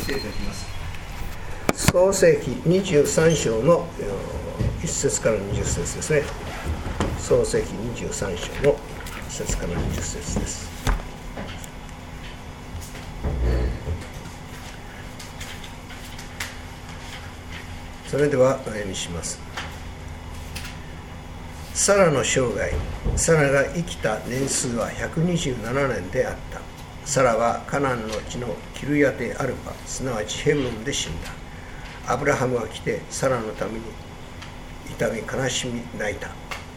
していただきます。創世記23章の1節から20節ですね。創世記23章の1節から20節です。それではお読みします。サラの生涯、サラが生きた年数は127年であった。サラはカナンの地のキルヤテアルパ、すなわちヘブロンで死んだ。アブラハムは来てサラのために痛み悲しみ泣いた。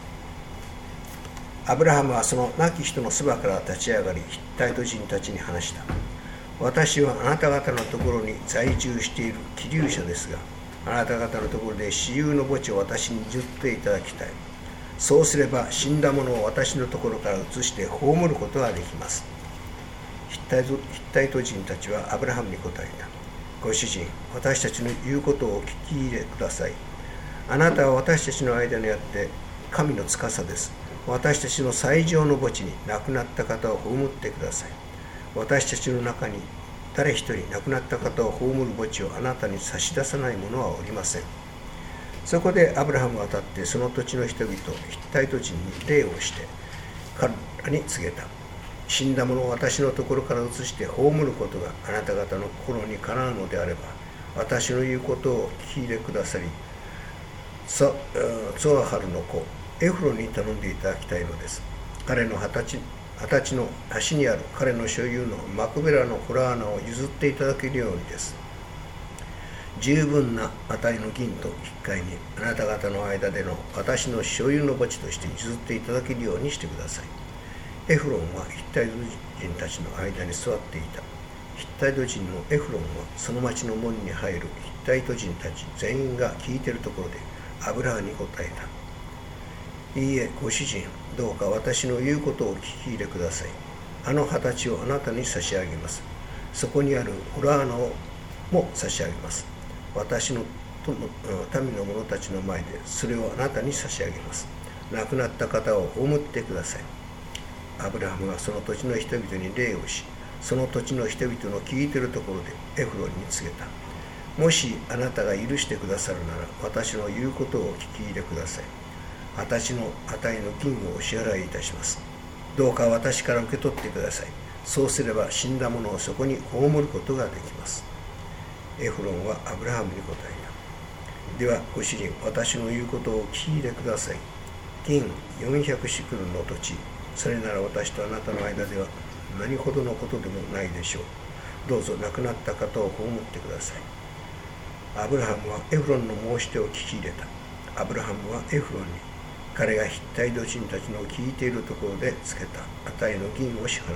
アブラハムはその亡き人のそばから立ち上がり、ヒッタイト人たちに話した。私はあなた方のところに在住している寄留者ですが、あなた方のところで私有の墓地を私に譲っていただきたい。そうすれば死んだ者を私のところから移して葬ることができます。ヒッタイト人たちはアブラハムに答えた。ご主人、私たちの言うことをお聞き入れください。あなたは私たちの間にあって神の司です。私たちの最上の墓地に亡くなった方を葬ってください。私たちの中に誰一人亡くなった方を葬る墓地をあなたに差し出さない者はおりません。そこでアブラハムは立ってその土地の人々、ヒッタイト人に礼をして彼らに告げた。死んだ者を私のところから移して葬ることがあなた方の心にかなうのであれば、私の言うことをお聞き入れくださり、ツアハルの子エフロンに頼んでいただきたいのです。彼の20歳の足にある彼の所有のマクベラのホラー穴を譲っていただけるようにです。十分な値の銀と引き換えにあなた方の間での私の所有の墓地として譲っていただけるようにしてください。エフロンはヒッタイト人たちの間に座っていた。ヒッタイト人のエフロンはその町の門に入るヒッタイト人たち全員が聞いているところでアブラハムに答えた。いいえ、ご主人、どうか私の言うことをお聞き入れください。あの20歳をあなたに差し上げます。そこにあるホラー穴をも差し上げます。私の民の者たちの前でそれをあなたに差し上げます。亡くなった方を葬ってください。アブラハムはその土地の人々に礼をし、その土地の人々の聞いているところでエフロンに告げた。もしあなたが許してくださるなら、私の言うことをお聞き入れください。私の値の銀をお支払いいたします。どうか私から受け取ってください。そうすれば死んだ者をそこに葬ることができます。エフロンはアブラハムに答えた。ではご主人、私の言うことをお聞き入れください。銀400シクルの土地、それなら私とあなたの間では何ほどのことでもないでしょう。どうぞ亡くなった方を葬ってください。アブラハムはエフロンの申し出を聞き入れた。アブラハムはエフロンに、彼がヒッタイト人たちの聞いているところでつけた値の銀を支払った。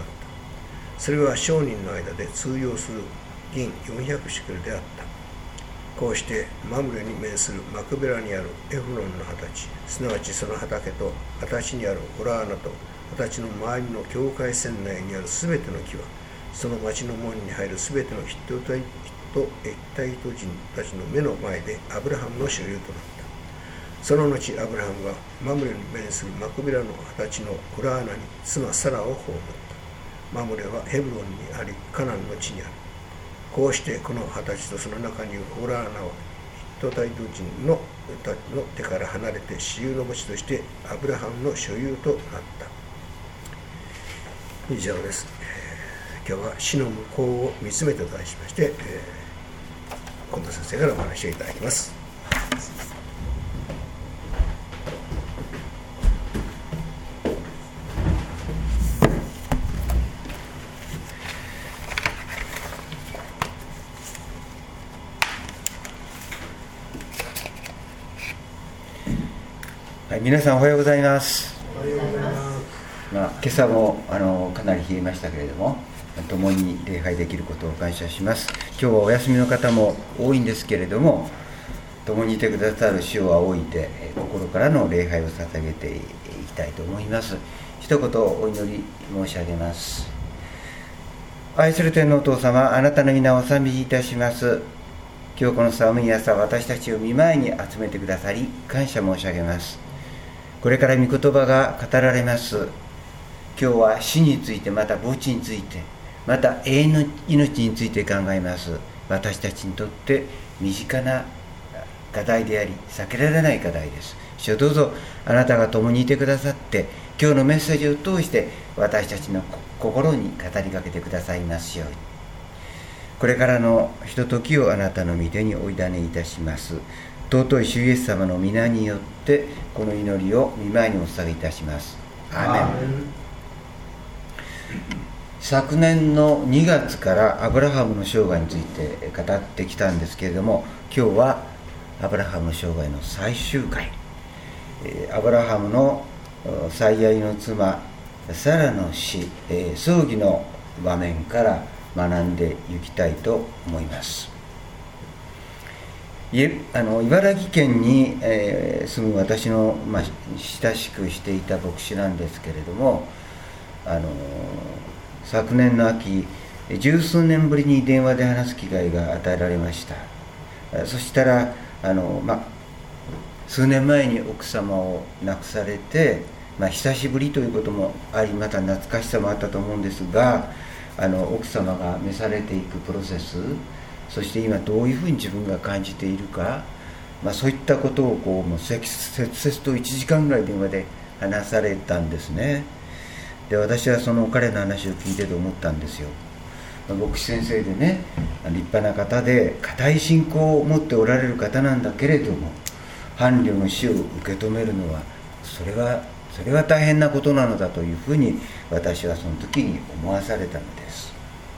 それは商人の間で通用する銀400シクルであった。こうしてマムレに面するマクベラにあるエフロンの畑地、すなわちその畑と畑地にあるホラー穴と畑地の周りの境界線内にあるすべての木は、その町の門に入るすべてのヒッタイト人たちの目の前でアブラハムの所有となった。その後アブラハムはマムレに面するマクベラの畑地のホラー穴に妻サラを葬った。マムレはヘブロンにありカナンの地にある。こうしてこの畑地とその中にいるホラー穴はヒッタイト人の手から離れて私有の墓地としてアブラハムの所有となった。以上です。今日は死の向こうを見つめと題しまして、近藤先生からお話をいただきます。 はい、皆さんおはようございます。 おはようございます。 今朝もかなり冷えましたけれども、共に礼拝できることを感謝します。今日はお休みの方も多いんですけれども、共にいてくださる主を仰いで心からの礼拝を捧げていきたいと思います。一言お祈り申し上げます。愛する天のお父様、あなたの皆をお賛美いたします。今日この寒い朝、私たちを御前に集めてくださり感謝申し上げます。これから御言葉が語られます。今日は死について、また墓地について、また永遠の命について考えます。 私たちにとって身近な課題であり、避けられない課題です。主よ、どうぞあなたが共にいてくださって、今日のメッセージを通して私たちの心に語りかけてくださいますように。これからのひとときをあなたの御手にお委ねいたします。尊い主イエス様の皆によってこの祈りを御前にお捧げいたします。アーメン。昨年の2月からアブラハムの生涯について語ってきたんですけれども、今日はアブラハムの生涯の最終回、アブラハムの最愛の妻サラの死、葬儀の場面から学んでいきたいと思います。茨城県に、住む私の、親しくしていた牧師なんですけれども、昨年の秋、十数年ぶりに電話で話す機会が与えられました。そしたら数年前に奥様を亡くされて、久しぶりということもあり、また懐かしさもあったと思うんですが、奥様が召されていくプロセス、そして今どういうふうに自分が感じているか、そういったことをもう切々と1時間ぐらい電話で話されたんですね。で、私はその彼の話を聞いてて思ったんですよ。牧師先生でね、立派な方で固い信仰を持っておられる方なんだけれども、伴侶の死を受け止めるのはそれは大変なことなのだというふうに私はその時に思わされたのです。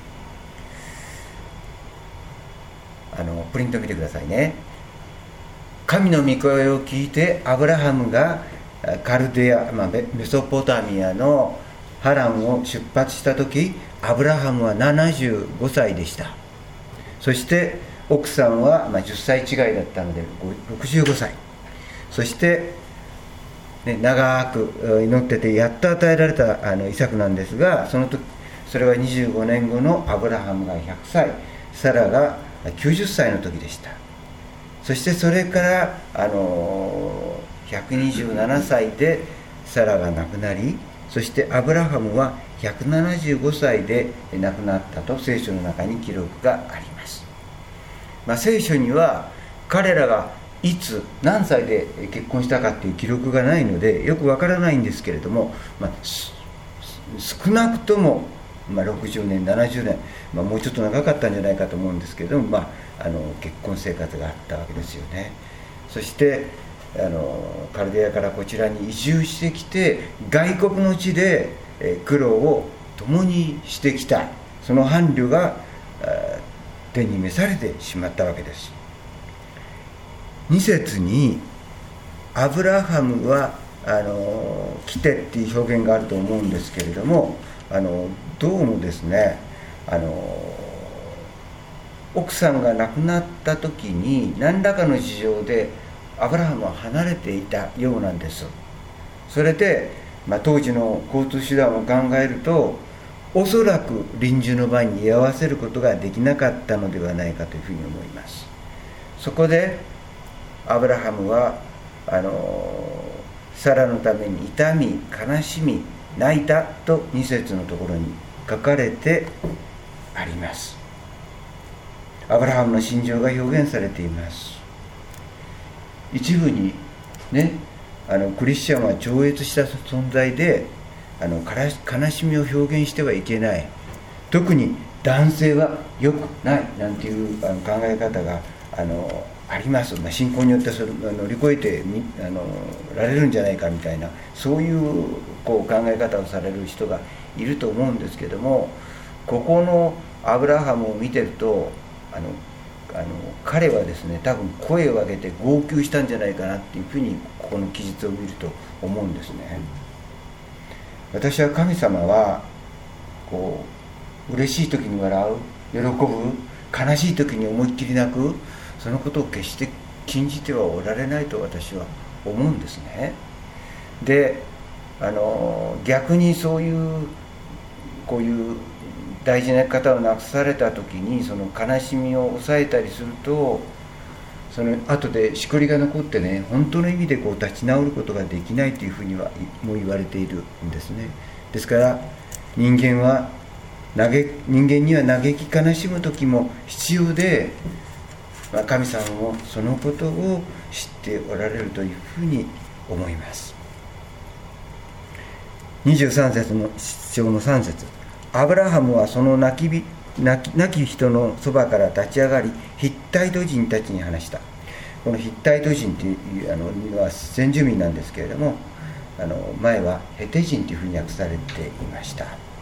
プリント見てくださいね。神の御声を聞いてアブラハムがカルデア、メソポタミアのハランを出発した時、アブラハムは75歳でした。そして奥さんは10歳違いだったので65歳。そして、長く祈っててやっと与えられたイサクなんですが、それは25年後のアブラハムが100歳、サラが90歳の時でした。そしてそれから127歳でサラが亡くなり、そしてアブラハムは175歳で亡くなったと聖書の中に記録があります。聖書には彼らがいつ何歳で結婚したかっていう記録がないのでよくわからないんですけれども、少なくとも60年70年、もうちょっと長かったんじゃないかと思うんですけれども、結婚生活があったわけですよね。そしてカルデアからこちらに移住してきて、外国の地で苦労を共にしてきたその伴侶が天に召されてしまったわけです。2節にアブラハムは来てっていう表現があると思うんですけれども、どうもですね、奥さんが亡くなった時に何らかの事情でアブラハムは離れていたようなんです。それで、当時の交通手段を考えると、おそらく臨終の場に居合わせることができなかったのではないかというふうに思います。そこでアブラハムはサラのために痛み悲しみ泣いたと2節のところに書かれてあります。アブラハムの心情が表現されています。一部にね、クリスチャンは超越した存在で悲しみを表現してはいけない、特に男性は良くないなんていう考え方があります。信仰によってそれ乗り越えてられるんじゃないかみたいな、そういう考え方をされる人がいると思うんですけども、ここのアブラハムを見てると彼はですね、多分声を上げて号泣したんじゃないかなっていうふうにここの記述を見ると思うんですね。私は神様は嬉しい時に笑う、喜ぶ、悲しい時に思いっきり泣く、そのことを決して禁じてはおられないと私は思うんですね。で、逆にこういう大事な方を亡くされた時にその悲しみを抑えたりすると、その後でしこりが残ってね、本当の意味で立ち直ることができないというふうにはもう言われているんですね。ですから人間は人間には嘆き悲しむ時も必要で、神様もそのことを知っておられるというふうに思います。23節の章の3節、アブラハムはその亡き人のそばから立ち上がり、ヒッタイト人たちに話した。このヒッタイト人というのは先住民なんですけれども、前はヘテ人というふうに訳されていました。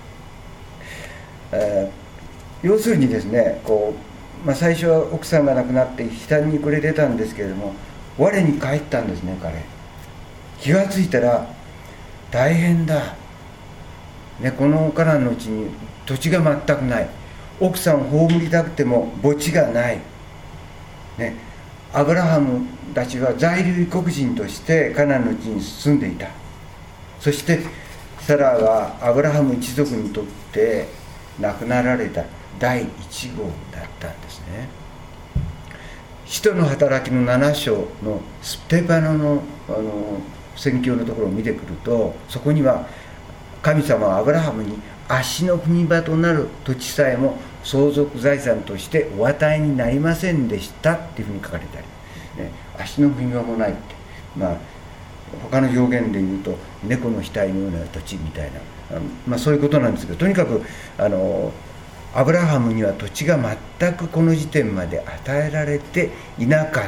要するにですね、最初は奥さんが亡くなって悲嘆に暮れてたんですけれども、我に返ったんですね。彼気がついたら大変だ、このカナンのうちに土地が全くない、奥さんを葬りたくても墓地がない、アブラハムたちは在留異国人としてカナンの地に住んでいた。そしてサラはアブラハム一族にとって亡くなられた第1号だったんですね。使徒の働きの7章のステパノの宣教のところを見てくると、そこには神様はアブラハムに足の踏み場となる土地さえも相続財産としてお与えになりませんでしたっていうふうに書かれてあります、足の踏み場もないって、他の表現で言うと猫の額のような土地みたいな、そういうことなんですけど、とにかくアブラハムには土地が全くこの時点まで与えられていなかった。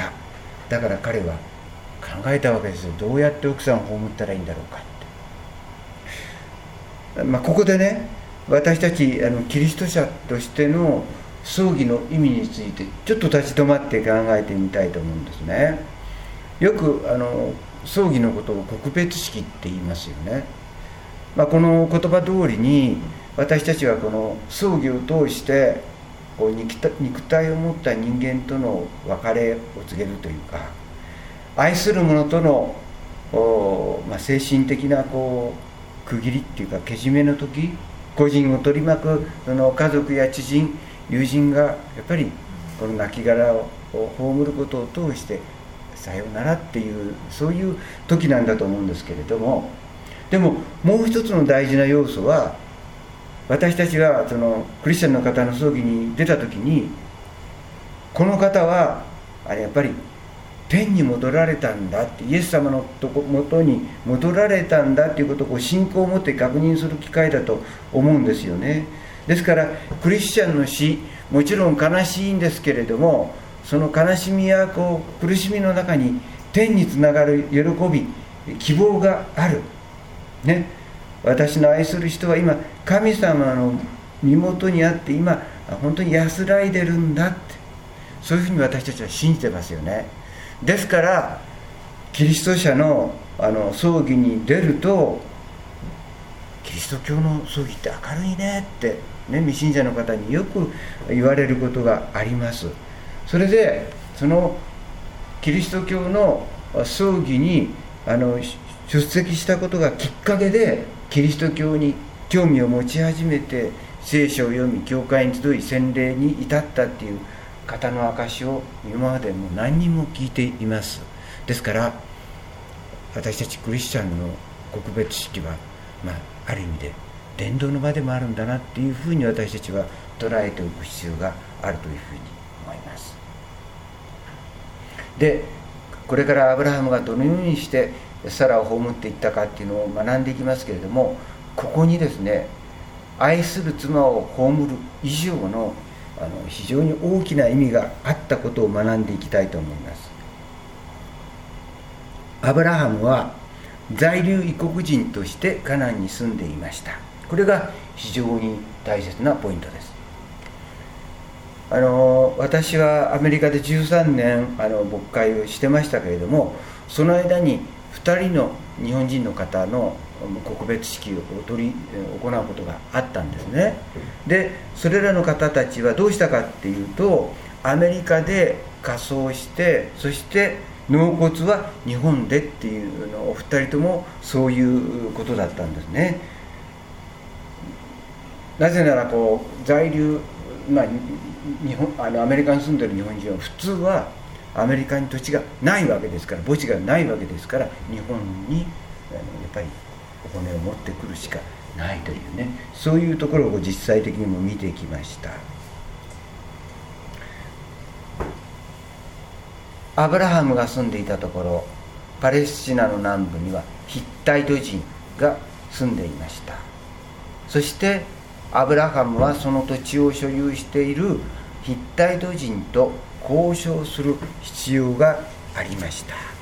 だから彼は考えたわけですよ。どうやって奥さんを葬ったらいいんだろうかって。ここでね、私たちキリスト者としての葬儀の意味についてちょっと立ち止まって考えてみたいと思うんですね。よく葬儀のことを告別式って言いますよね。この言葉通りに私たちはこの葬儀を通して肉体を持った人間との別れを告げるというか、愛する者との精神的な区切りっていうか、けじめの時、個人を取り巻くその家族や知人友人がやっぱりこの亡骸を葬ることを通してさようならっていう、そういう時なんだと思うんですけれども、でももう一つの大事な要素は、私たちがそのクリスチャンの方の葬儀に出た時に、この方はやっぱり天に戻られたんだって、イエス様のもとに戻られたんだっていうことを信仰を持って確認する機会だと思うんですよね。ですからクリスチャンの死、もちろん悲しいんですけれども、その悲しみや苦しみの中に天につながる喜び、希望があるね。私の愛する人は今神様の身元にあって今本当に安らいでるんだって、そういうふうに私たちは信じてますよね。ですからキリスト者の葬儀に出ると、キリスト教の葬儀って明るいねって未信者の方によく言われることがあります。それでそのキリスト教の葬儀に出席したことがきっかけでキリスト教に興味を持ち始めて、聖書を読み教会に集い洗礼に至ったっていう方の証を今までも何人も聞いています。ですから私たちクリスチャンの告別式は、ある意味で伝道の場でもあるんだなっていうふうに私たちは捉えておく必要があるというふうに思います。で、これからアブラハムがどのようにしてサラを葬っていったかっていうのを学んでいきますけれども、ここにですね、愛する妻を葬る以上の非常に大きな意味があったことを学んでいきたいと思います。アブラハムは在留異国人としてカナンに住んでいました。これが非常に大切なポイントです。私はアメリカで13年牧会をしてましたけれども、その間に2人の日本人の方の告別式を行うことがあったんですね。で、それらの方たちはどうしたかっていうと、アメリカで火葬して、そして納骨は日本でっていうのをお二人ともそういうことだったんですね。なぜなら在留、アメリカに住んでる日本人は普通はアメリカに土地がないわけですから、墓地がないわけですから、日本にやっぱりお骨を持ってくるしかないというね、そういうところを実際的にも見てきました。アブラハムが住んでいたところ、パレスチナの南部にはヒッタイト人が住んでいました。そしてアブラハムはその土地を所有しているヒッタイト人と交渉する必要がありました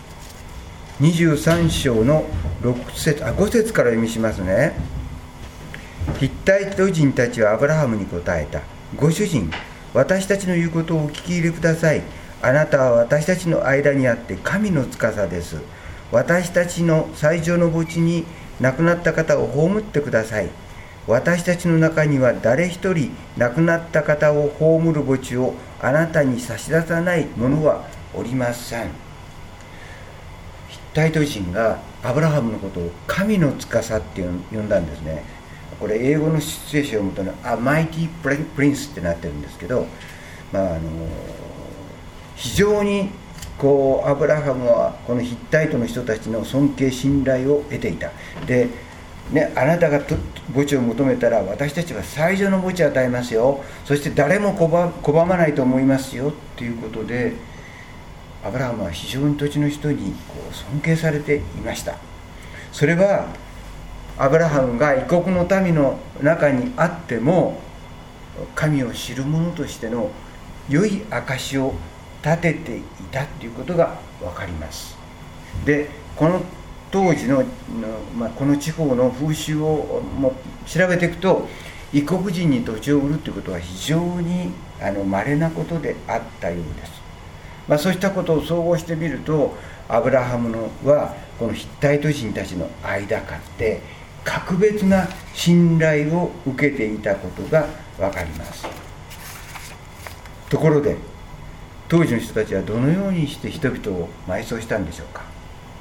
。23章の5節から読みしますね。ヒッタイト人たちはアブラハムに答えた。ご主人、私たちの言うことをお聞き入れください。あなたは私たちの間にあって神の司です。私たちの最上の墓地に亡くなった方を葬ってください。私たちの中には誰一人亡くなった方を葬る墓地をあなたに差し出さない者はおりません。ヒッタイト人がアブラハムのことを神の司って呼んだんですね。これ英語の聖書を読むとね、A Mighty Princeってなってるんですけど、非常にアブラハムはこのヒッタイトの人たちの尊敬信頼を得ていた。でね、あなたが墓地を求めたら私たちは最上の墓地を与えますよ、そして誰も拒まないと思いますよということで、アブラハムは非常に土地の人に尊敬されていました。それはアブラハムが異国の民の中にあっても神を知る者としての良い証を立てていたということが分かります。でこの当時の、この地方の風習を調べていくと、異国人に土地を売るということは非常に稀なことであったようです。そうしたことを総合してみると、アブラハムはこのヒッタイト人たちの間で格別な信頼を受けていたことが分かります。ところで当時の人たちはどのようにして人々を埋葬したんでしょうか。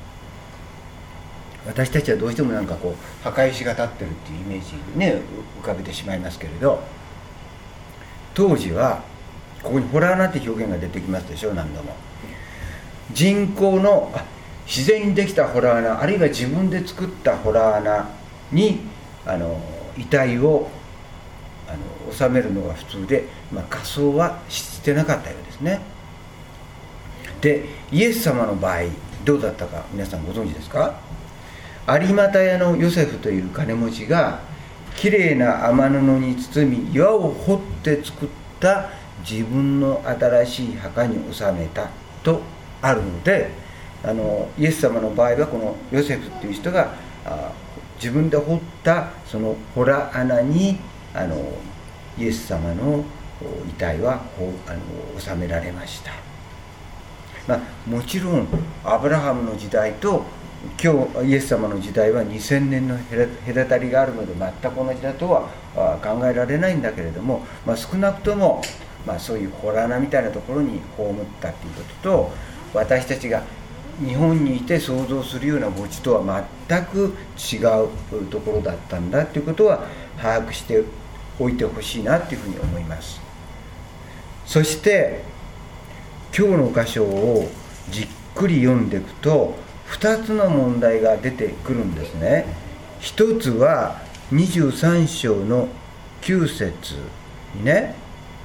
私たちはどうしても墓石が立ってるっていうイメージね浮かべてしまいますけれど、当時はここに洞穴って表現が出てきますでしょ。何度も人工の自然にできた洞穴、あるいは自分で作った洞穴に遺体を収めるのが普通で、火葬はしてなかったようですね。でイエス様の場合どうだったか皆さんご存知ですか。有股屋のヨセフという金持ちがきれいな雨布に包み岩を掘って作った自分の新しい墓に収めたとあるので、イエス様の場合はこのヨセフという人が自分で掘ったその洞穴にイエス様の遺体は収められました。もちろんアブラハムの時代と今日イエス様の時代は2000年の隔たりがあるので全く同じだとは考えられないんだけれども、少なくとも、そういう洞穴みたいなところに葬ったということと、私たちが日本にいて想像するような墓地とは全く違うところだったんだということは把握しておいてほしいなというふうに思います。そして今日の箇所をじっくり読んでいくと2つの問題が出てくるんですね。一つは23章の9節にね、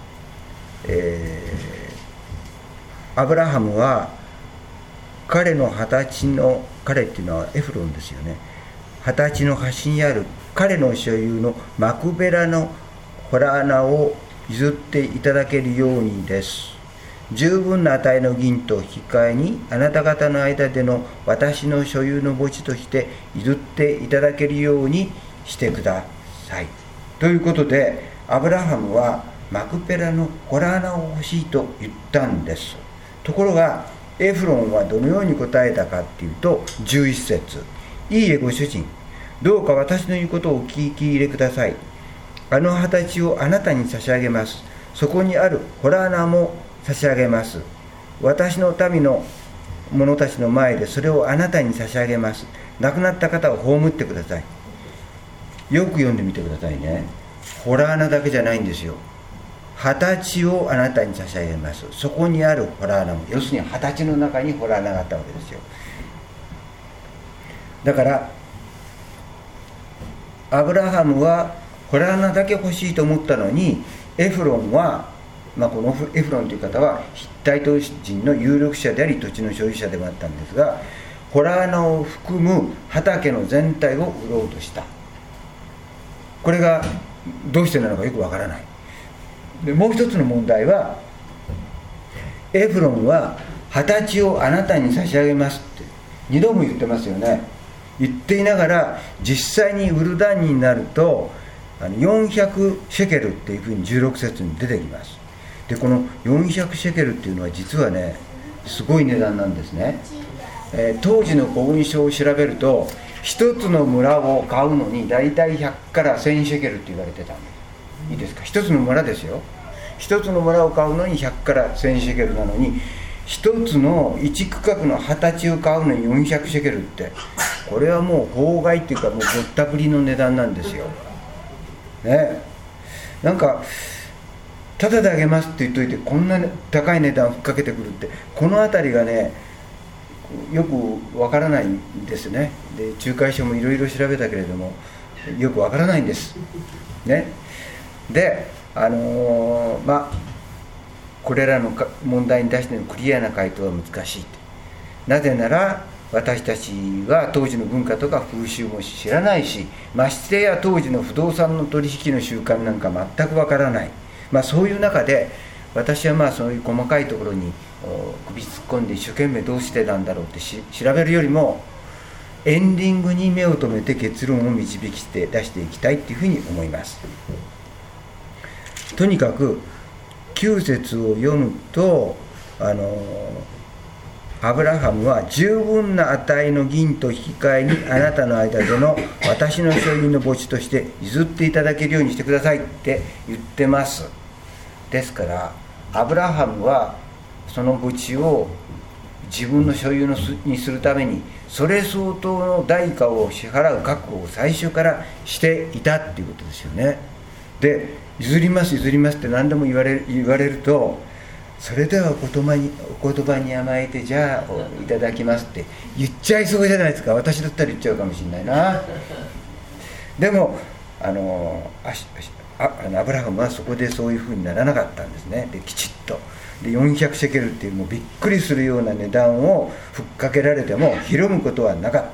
アブラハムは彼の20歳の、彼っていうのはエフロンですよね、20歳の端にある彼の所有のマクベラの洞穴を譲っていただけるようにです。十分な値の銀と引き換えにあなた方の間での私の所有の墓地として譲っていただけるようにしてください。ということでアブラハムはマクペラの洞穴を欲しいと言ったんです。ところがエフロンはどのように答えたかっていうと、11節、いいえご主人、どうか私の言うことをお聞き入れください。あの二十歳をあなたに差し上げます。そこにある洞穴も差し上げます。私の民の者たちの前でそれをあなたに差し上げます。亡くなった方を葬ってください。よく読んでみてくださいね。洞穴だけじゃないんですよ。20歳をあなたに差し上げます。そこにある洞穴も、要するに20歳の中に洞穴があったわけですよ。だからアブラハムはホラー穴だけ欲しいと思ったのに、エフロンは、このエフロンという方はヒッタイト人の有力者であり土地の所有者でもあったんですが、ホラー穴を含む畑の全体を売ろうとした。これがどうしてなのかよくわからない。でもう一つの問題は、エフロンは畑地をあなたに差し上げますって2度も言ってますよね。言っていながら、実際に売る段になると400シェケルっていうふうに16節に出てきます。でこの400シェケルっていうのは実はね、すごい値段なんですね。当時の古文書を調べると、一つの村を買うのにだいたい100から1000シェケルって言われてたんです。いいですか、一つの村ですよ。一つの村を買うのに100から1000シェケルなのに、一つの一区画の畑地を買うのに400シェケルって、これはもう法外っていうか、もうぼったくりの値段なんですよね。なんかタダであげますって言っといて、こんな高い値段をふっかけてくるって、この辺りがねよくわからないんですね。で仲介書もいろいろ調べたけれどもよくわからないんですね。でこれらの問題に対してのクリアな回答は難しい。なぜなら私たちは当時の文化とか風習も知らないし、ましてや当時の不動産の取引の習慣なんか全くわからない。そういう中で私はそういう細かいところに首突っ込んで一生懸命どうしてなんだろうって調べるよりも、エンディングに目を留めて結論を導きして出していきたいっていうふうに思います。とにかく9節を読むと、アブラハムは十分な値の銀と引き換えにあなたの間での私の所有の墓地として譲っていただけるようにしてくださいって言ってます。ですからアブラハムはその墓地を自分の所有にするためにそれ相当の代価を支払う覚悟を最初からしていたっていうことですよね。で譲りますって何でも言われると、それではお言葉に甘えてじゃあいただきますって言っちゃいそうじゃないですか。私だったら言っちゃうかもしれないな。でもアブラハムはそこでそういうふうにならなかったんですね。できちっとで400シェケルっていうもうびっくりするような値段をふっかけられてもひるむことはなかった。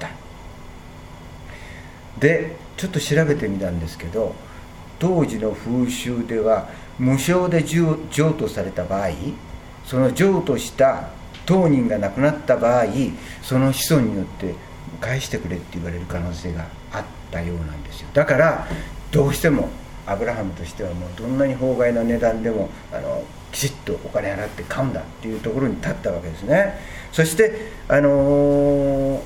でちょっと調べてみたんですけど、当時の風習では無償で譲渡された場合、その譲渡した当人が亡くなった場合、その子孫によって返してくれって言われる可能性があったようなんですよ。だからどうしてもアブラハムとしてはもうどんなに法外な値段でもきちっとお金払って買うんだっていうところに立ったわけですね。そして3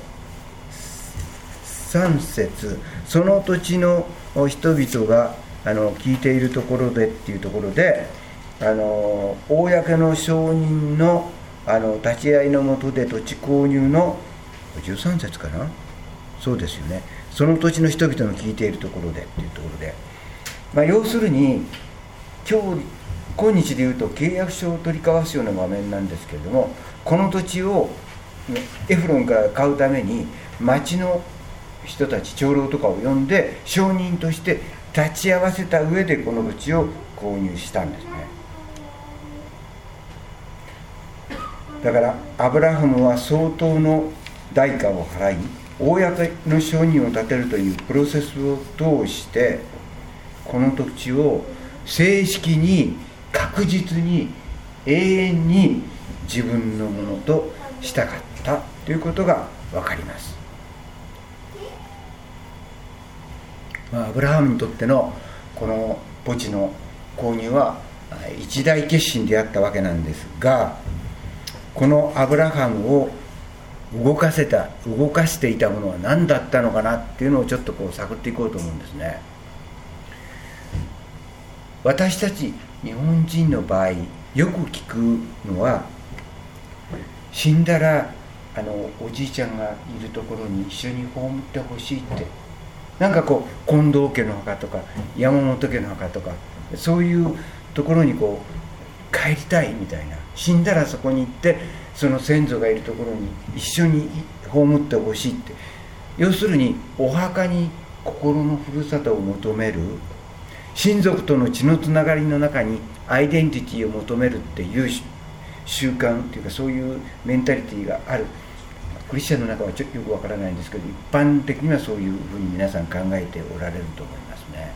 節、その土地の人々が聞いているところでっていうところで、公の証人の立ち会いのもとで土地購入の13節かな、そうですよね。その土地の人々の聞いているところでっていうところで、要するに今日でいうと契約書を取り交わすような場面なんですけれども、この土地をエフロンから買うために町の人たち長老とかを呼んで証人として立ち会わせた上でこの土地を購入したんですね。だからアブラハムは相当の代価を払い、公の証人を立てるというプロセスを通してこの土地を正式に確実に永遠に自分のものとしたかったということが分かります。アブラハムにとってのこの墓地の購入は一大決心であったわけなんですが、このアブラハムを動かしていたものは何だったのかなっていうのをちょっと探っていこうと思うんですね。私たち日本人の場合よく聞くのは、死んだらおじいちゃんがいるところに一緒に葬ってほしいって、なんか近藤家の墓とか山本家の墓とかそういうところに帰りたいみたいな、死んだらそこに行ってその先祖がいるところに一緒に葬ってほしいって、要するにお墓に心のふるさとを求める、親族との血のつながりの中にアイデンティティを求めるっていう習慣というか、そういうメンタリティがあるクリスチャンの中はちょっとよくわからないんですけど、一般的にはそういうふうに皆さん考えておられると思いますね。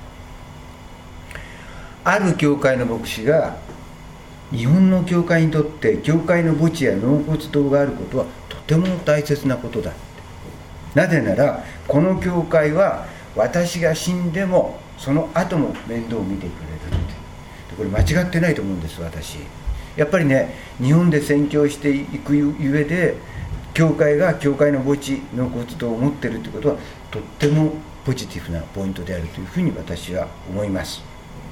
ある教会の牧師が、日本の教会にとって教会の墓地や納骨堂があることはとても大切なことだ。なぜならこの教会は私が死んでもその後も面倒を見てくれるって。これ間違ってないと思うんです。私やっぱりね、日本で宣教していくゆえで、教会が教会の墓地納骨堂を持っているということはとってもポジティブなポイントであるというふうに私は思います。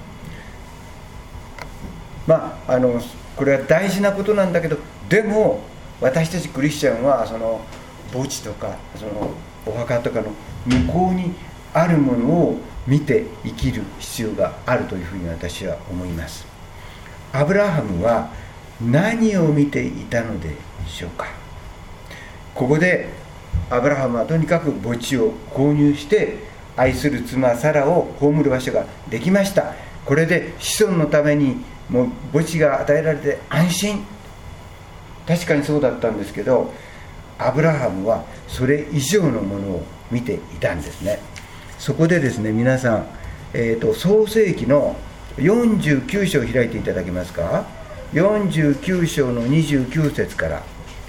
これは大事なことなんだけど、でも私たちクリスチャンはその墓地とかそのお墓とかの向こうにあるものを見て生きる必要があるというふうに私は思います。アブラハムは何を見ていたのでしょうか。ここでアブラハムはとにかく墓地を購入して愛する妻サラを葬る場所ができました。これで子孫のためにもう墓地が与えられて安心。確かにそうだったんですけど、アブラハムはそれ以上のものを見ていたんですね。そこでですね、皆さん、創世記の49章を開いていただけますか。49章の29節から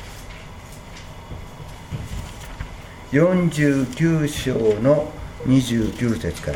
49章の29節から。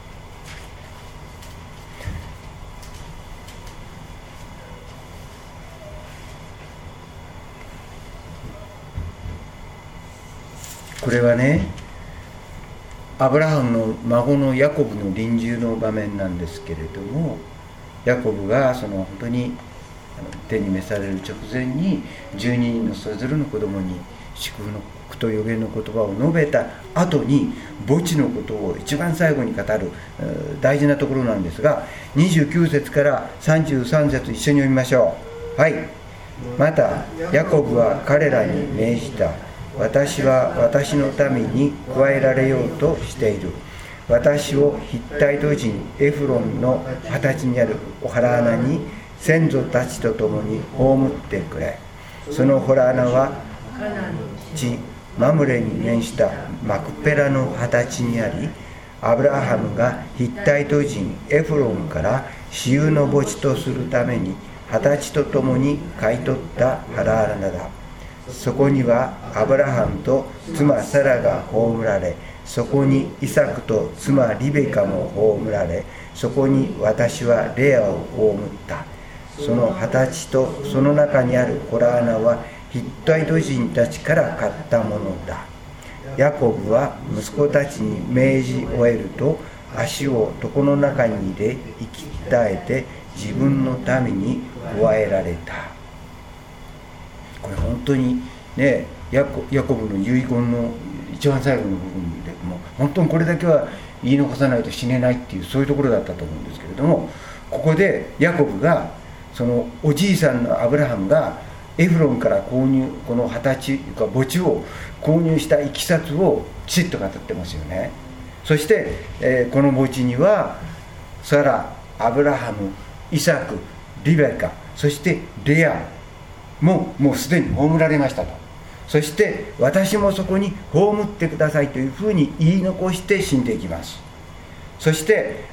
これはね、アブラハムの孫のヤコブの臨終の場面なんですけれども、ヤコブがその本当に手に召される直前に12人のそれぞれの子供に祝福のと予言の言葉を述べた後に墓地のことを一番最後に語る大事なところなんですが、29節から33節一緒に読みましょう。はい。またヤコブは彼らに命じた。私は私の民に加えられようとしている。私をヒッタイト人エフロンの二十歳にあるお腹穴に先祖たちと共に葬ってくれ。その洞穴は地マムレに面したマクペラの二十歳にあり、アブラハムがヒッタイト人エフロンから私有の墓地とするために二十歳と共に買い取った腹穴だ。そこにはアブラハムと妻サラが葬られ、そこにイサクと妻リベカも葬られ、そこに私はレアを葬った。その二十歳とその中にある洞穴はヒッタイト人たちから買ったものだ。ヤコブは息子たちに命じ終えると、足を床の中に入れ息絶えて自分の民に加えられた。これ本当にね、ヤコブの遺言の一番最後の部分でもう本当にこれだけは言い残さないと死ねないっていう、そういうところだったと思うんですけれども、ここでヤコブがそのおじいさんのアブラハムがエフロンから購入、この二十歳か墓地を購入したいきさつをきちっと語ってますよね。そして、この墓地にはサラ、アブラハム、イサク、リベカ、そしてレアもうすでに葬られましたと。そして私もそこに葬ってくださいというふうに言い残して死んでいきます。そして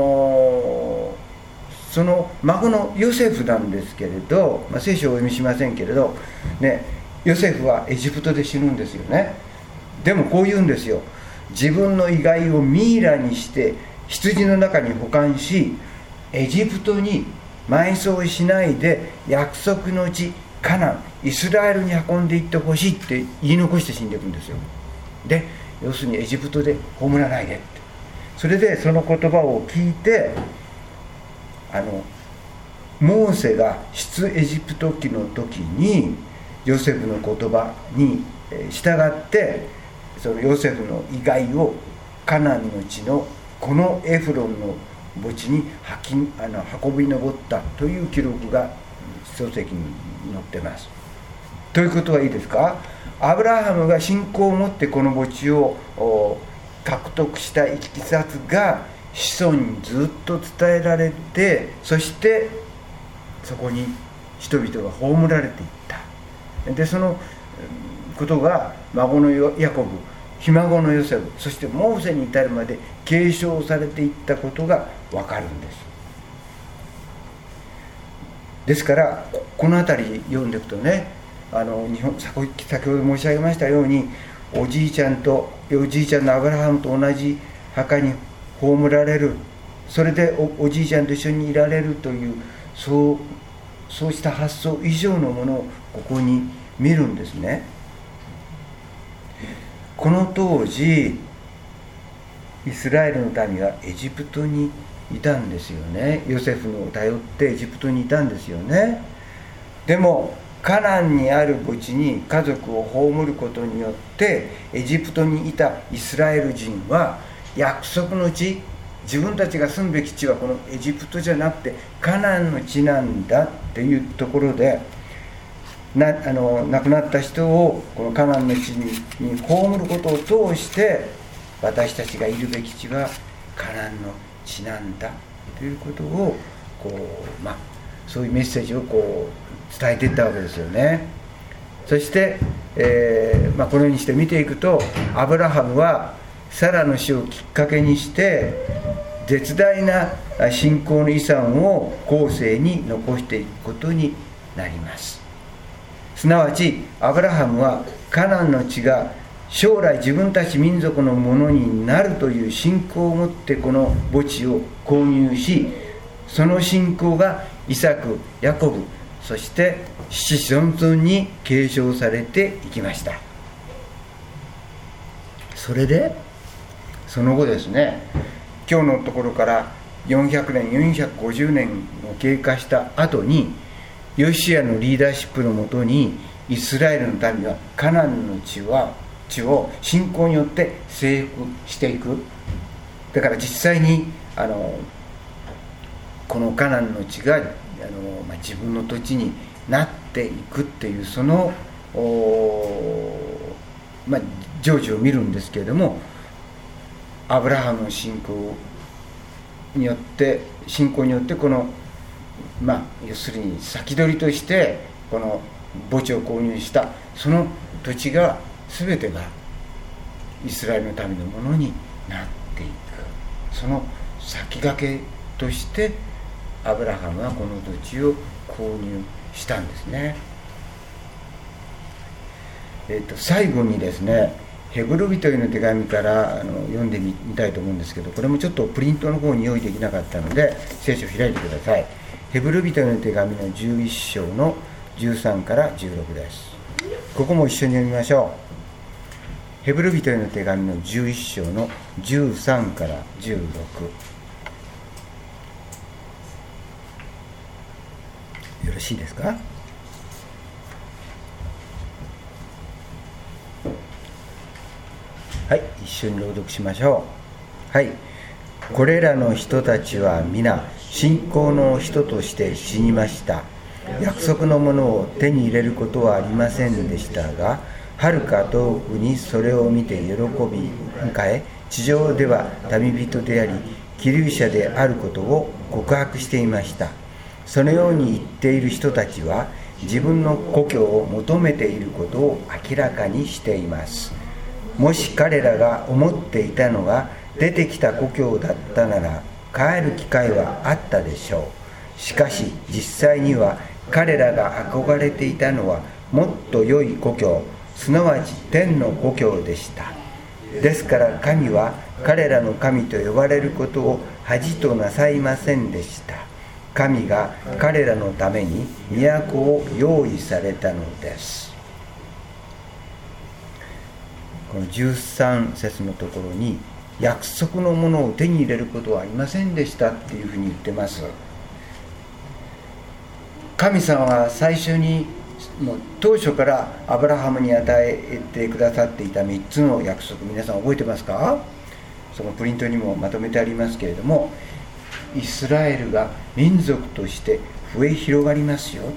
その孫のヨセフなんですけれど、聖書をお読みしませんけれど、ね、ヨセフはエジプトで死ぬんですよね。でもこう言うんですよ。自分の遺骸をミイラにして羊の中に保管し、エジプトに埋葬しないで約束の地カナン、イスラエルに運んでいってほしいって言い残して死んでいくんですよ。で、要するにエジプトで葬らないでって。それでその言葉を聞いて、モーセが出エジプト記の時にヨセフの言葉に従ってそのヨセフの遺骸をカナンの地のこのエフロンの墓地に運び上ったという記録が書籍に載ってます。ということはいいですか。アブラハムが信仰を持ってこの墓地を獲得したいきさつが子孫にずっと伝えられて、そしてそこに人々が葬られていった。でそのことが孫のヤコブ、ひ孫のヨセフ、そしてモーセに至るまで継承されていったことが分かるんです。ですからこの辺り読んでいくとね、先ほど申し上げましたように、おじいちゃんのアブラハムと同じ墓に葬られる、それで おじいちゃんと一緒にいられるという、そうした発想以上のものをここに見るんですね。この当時イスラエルの民はエジプトにいたんですよね。ヨセフを頼ってエジプトにいたんですよね。でもカナンにある墓地に家族を葬ることによって、エジプトにいたイスラエル人は約束の地、自分たちが住むべき地はこのエジプトじゃなくてカナンの地なんだっていうところで、亡くなった人をこのカナンの地に葬ることを通して、私たちがいるべき地はカナンの地なんだということをそういうメッセージを伝えていったわけですよね。そして、このようにして見ていくと、アブラハムはサラの死をきっかけにして絶大な信仰の遺産を後世に残していくことになります。すなわちアブラハムはカナンの地が将来自分たち民族のものになるという信仰を持ってこの墓地を購入し、その信仰がイサク、ヤコブ、そして子々孫々に継承されていきました。それでその後ですね、今日のところから400年450年を経過した後に、ヨシアのリーダーシップのもとにイスラエルの民はカナンの地を信仰によって征服していく。だから実際にこのカナンの地が自分の土地になっていくっていう、その成就を見るんですけれども、アブラハムの信仰によってこの要するに先取りとしてこの墓地を購入したその土地が全てがイスラエルの民のものになっていく。その先駆けとしてアブラハムはこの土地を購入したんですね。最後にですね、ヘブル人への手紙から読んでみたいと思うんですけど、これもちょっとプリントの方に用意できなかったので聖書を開いてください。ヘブル人への手紙の11章の13から16です。ここも一緒に読みましょう。ヘブル人への手紙の11章の13から16。よろしいですか。はい、一緒に朗読しましょう。はい。これらの人たちは皆信仰の人として死にました。約束のものを手に入れることはありませんでしたが、はるか遠くにそれを見て喜び迎え、地上では旅人であり寄留者であることを告白していました。そのように言っている人たちは自分の故郷を求めていることを明らかにしています。もし彼らが思っていたのが出てきた故郷だったなら帰る機会はあったでしょう。しかし実際には彼らが憧れていたのはもっと良い故郷、すなわち天の故郷でした。ですから神は彼らの神と呼ばれることを恥となさいませんでした。神が彼らのために都を用意されたのです。この13節のところに約束のものを手に入れることはありませんでしたっていうふうに言ってます。神様は最初に当初からアブラハムに与えてくださっていた3つの約束、皆さん覚えてますか。そのプリントにもまとめてありますけれども、イスラエルが民族として増え広がりますよ。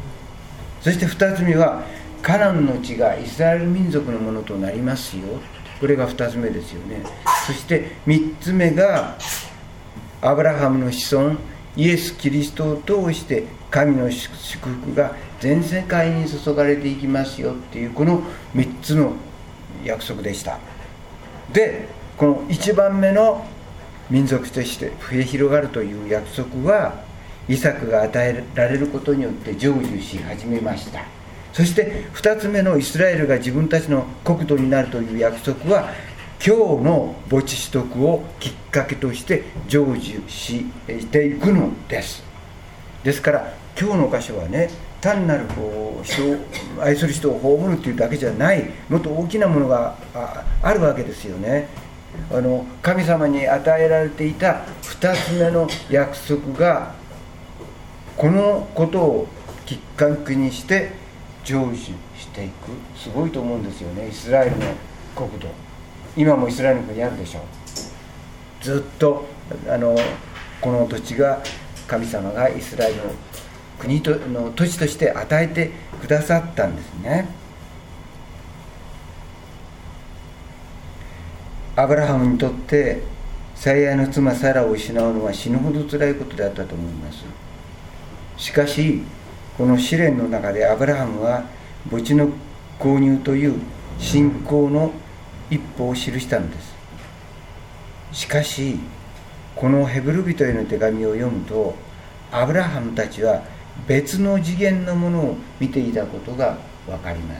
そして2つ目はカナンの地がイスラエル民族のものとなりますよ。 これが2つ目ですよね。そして3つ目がアブラハムの子孫イエス・キリストを通して神の祝福が全世界に注がれていきますよっていう、この3つの約束でした。で、この1番目の民族として増え広がるという約束はイサクが与えられることによって成就し始めました。そして2つ目のイスラエルが自分たちの国土になるという約束は今日の墓地取得をきっかけとして成就していくのです。ですから今日の箇所はね、単なる人を愛する人を葬るというだけじゃない、もっと大きなものがあるわけですよね。神様に与えられていた2つ目の約束がこのことをきっかけにして成就していく。すごいと思うんですよね。イスラエルの国土、今もイスラエルの国にあるでしょう。ずっとこの土地が神様がイスラエルの国の土地として与えてくださったんですね。アブラハムにとって最愛の妻サラを失うのは死ぬほど辛いことであったと思います。しかしこの試練の中でアブラハムは墓地の購入という信仰の一歩を記したのです。しかしこのヘブル人への手紙を読むと、アブラハムたちは別の次元のものを見ていたことが分かります。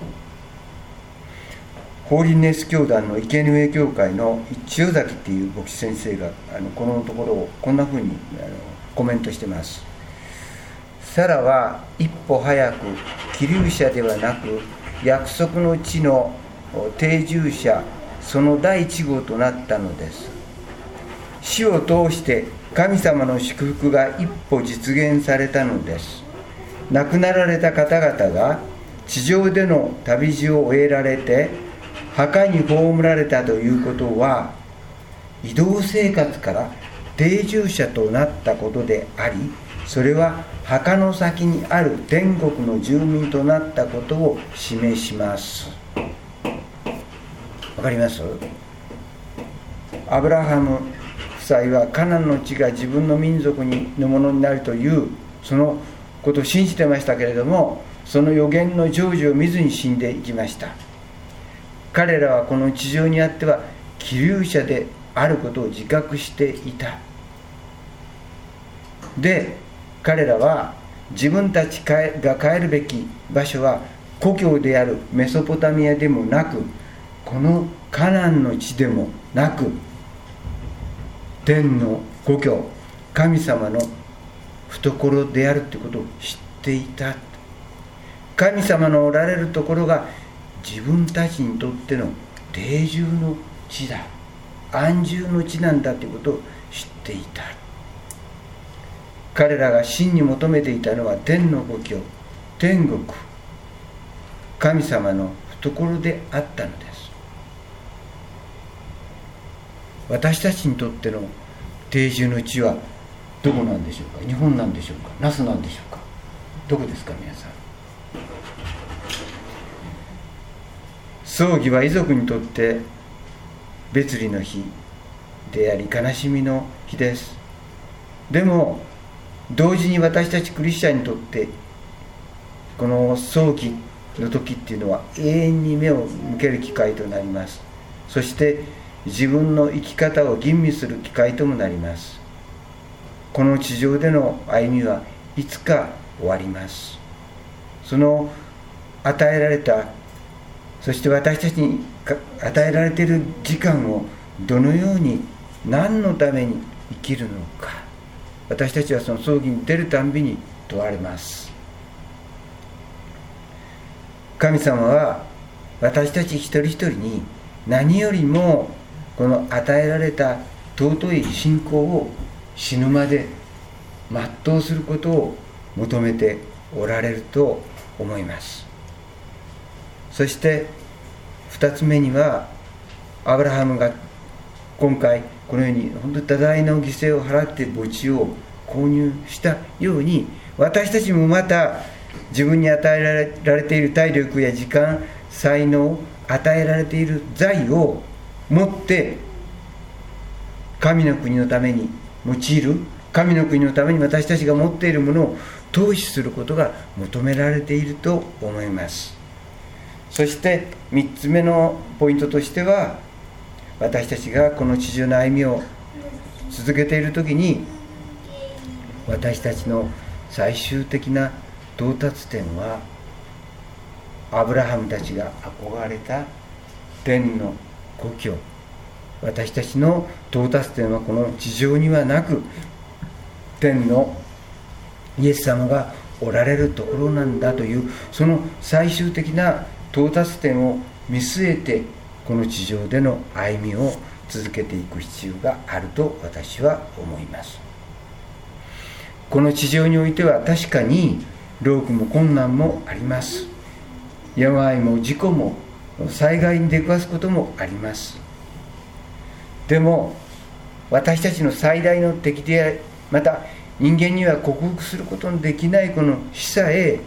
ホーリネス教団の生贄教会の千代崎っていう牧師先生がこのところをこんなふうにコメントしています。サラは一歩早く寄留者ではなく約束の地の定住者、その第一号となったのです。死を通して神様の祝福が一歩実現されたのです。亡くなられた方々が地上での旅路を終えられて墓に葬られたということは、移動生活から定住者となったことであり、それは墓の先にある天国の住民となったことを示します。わかります？アブラハム夫妻はカナンの地が自分の民族のものになるというそのことを信じてましたけれども、その予言の成就を見ずに死んでいきました。彼らはこの地上にあっては寄留者であることを自覚していた。で、彼らは自分たちが帰るべき場所は故郷であるメソポタミアでもなく、このカナンの地でもなく、天の故郷、神様の懐であるということを知っていた。神様のおられるところが自分たちにとっての定住の地だ、安住の地なんだということを知っていた。彼らが真に求めていたのは天の故郷、天国、神様の懐であったのです。私たちにとっての定住の地はどこなんでしょうか？日本なんでしょうか？那須なんでしょうか？どこですか皆さん？葬儀は遺族にとって別離の日であり悲しみの日です。でも同時に私たちクリスチャンにとってこの葬儀の時っていうのは永遠に目を向ける機会となります。そして自分の生き方を吟味する機会ともなります。この地上での歩みはいつか終わります。その与えられた、そして私たちに与えられている時間をどのように何のために生きるのか、私たちはその葬儀に出るたんびに問われます。神様は私たち一人一人に何よりもこの与えられた尊い信仰を死ぬまで全うすることを求めておられると思います。そして2つ目には、アブラハムが今回このように本当に多大な犠牲を払って墓地を購入したように、私たちもまた自分に与えられている体力や時間、才能、 与えられている財を持って神の国のために用いる、神の国のために私たちが持っているものを投資することが求められていると思います。そして3つ目のポイントとしては、私たちがこの地上の歩みを続けているときに、私たちの最終的な到達点はアブラハムたちが憧れた天の故郷、私たちの到達点はこの地上にはなく、天のイエス様がおられるところなんだという、その最終的な到達点を見据えて、この地上での歩みを続けていく必要があると私は思います。この地上においては確かに労苦も困難もあります。病も事故も災害に出くわすこともあります。でも私たちの最大の敵であり、また人間には克服することのできないこの死さえ、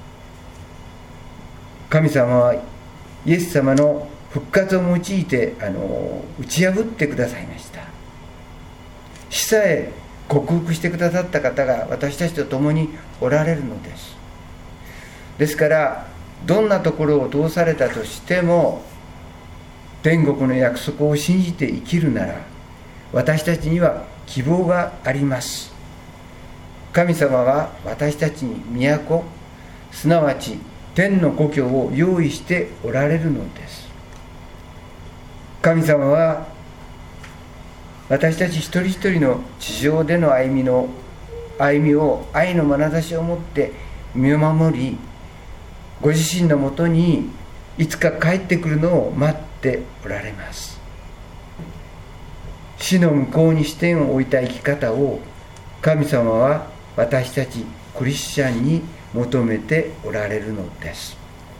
神様はイエス様の復活を用いて打ち破ってくださいました。死さえ克服してくださった方が私たちと共におられるのです。ですからどんなところを通されたとしても、天国の約束を信じて生きるなら、私たちには希望があります。神様は私たちに都、すなわち天の故郷を用意しておられるのです。神様は私たち一人一人の地上での歩みを愛の眼差しを持って見守り、ご自身のもとにいつか帰ってくるのを待っておられます。死の向こうに視点を置いた生き方を神様は私たちクリスチャンに求めておられるのです。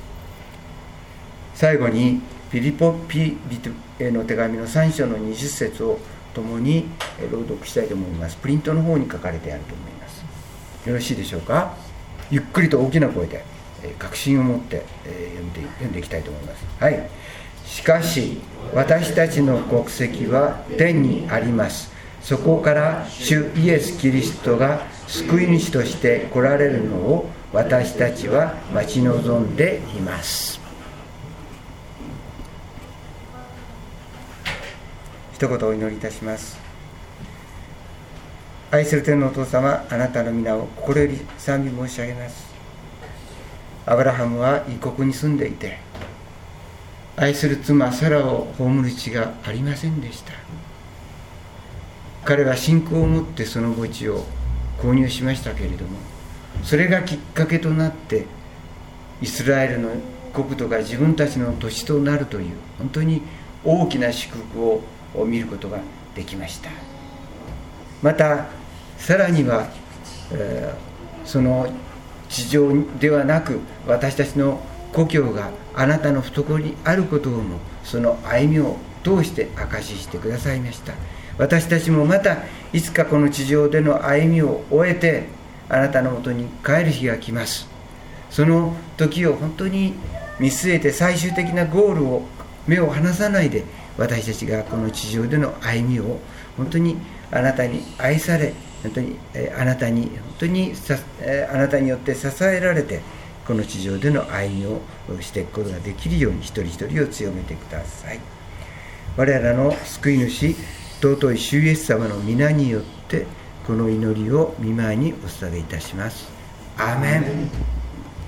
最後にピリポピ人への手紙の3章の20節を共に朗読したいと思います。プリントの方に書かれてあると思います。よろしいでしょうか。ゆっくりと大きな声で確信を持って読んでいきたいと思います。はい。しかし私たちの国籍は天にあります。そこから主イエス・キリストが救い主として来られるのを私たちは待ち望んでいます。一言お祈りいたします。愛する天のお父様、あなたの皆を心より賛美申し上げます。アブラハムは異国に住んでいて、愛する妻サラを葬る地がありませんでした。彼は信仰を持ってその墓地を購入しましたけれども、それがきっかけとなってイスラエルの国土が自分たちの土地となるという本当に大きな祝福を見ることができました。またさらには、その地上ではなく私たちの故郷があなたの懐にあることをもその歩みを通して証ししてくださいました。私たちもまたいつかこの地上での歩みを終えてあなたのもとに帰る日が来ます。その時を本当に見据えて最終的なゴールを目を離さないで、私たちがこの地上での歩みを本当にあなたに愛され、本当にあなたによって支えられてこの地上での歩みをしていくことができるように一人一人を強めてください。我らの救い主尊い主イエス様の皆によってこの祈りを御前にお捧げいたします。アーメン。